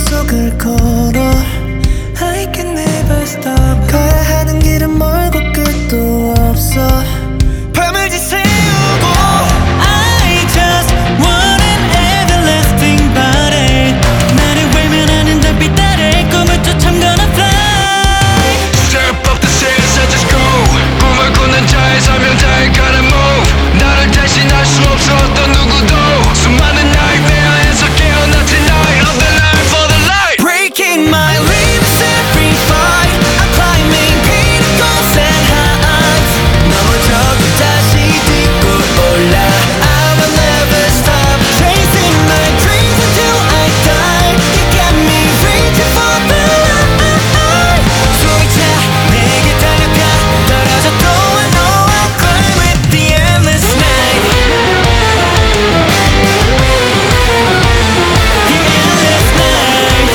속을 걸어 I can never stop 가야 하는 길은 멀고 끝도 없어 밤을 지새우고 I just want an everlasting body 나를 외면하는 달빛 아래 꿈을 쫓아 I'm gonna fly Step up the stairs and just go 꿈을 꾸는 자의 사명자의 gotta move 나를 대신할 수 없어 어떤 누구도 수많은 nightmare에서 깨어나 tonight of the light for the light Breaking my limits every fight I'm climbing pinnacles and heights 넘어져도 다시 딛고 올라 I will never stop chasing my dreams until I die You got me reaching for the light 숨이 차 내게 달려가 떨어져도 I know I'll climb with the endless night The endless night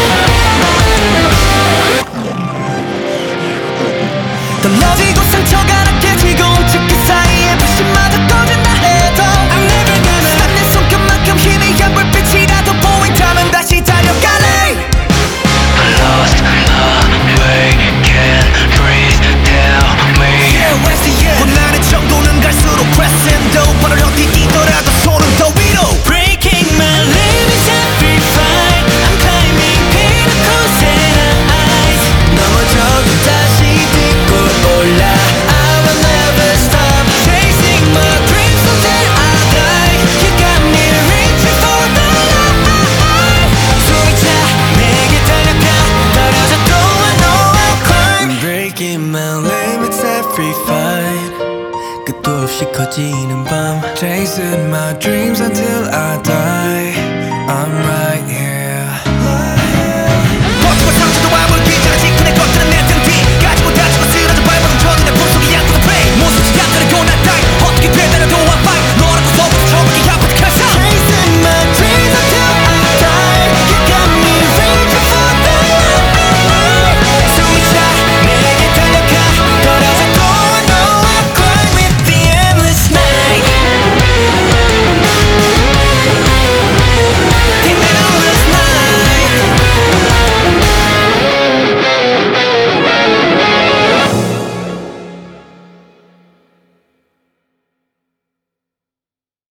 더 러지고 상처가 낮게 지고온 그 사이에 불신마저 꺼진다 해도 I'm never gonna stop 내 손끝만큼 희미한 불빛이라도 보인다면 다시 달려갈래 I lost my way can't breathe tell me Yeah, where's the end 고난의 정도는 갈수록 crescendo 발을 어디 뛰더라도 손은 더 위로 Breaking my limits every fight I'm climbing pinnacles and heights 넘어져도 다시 딛고 올라 I will never stop chasing my dreams until I die You got me reaching for the light 숨이 차 내게 달려가 떨어져도 I know I'll climb Breaking my limits every fight 끝도 없이 커지는 밤 Chasing my dreams until I die I'm right here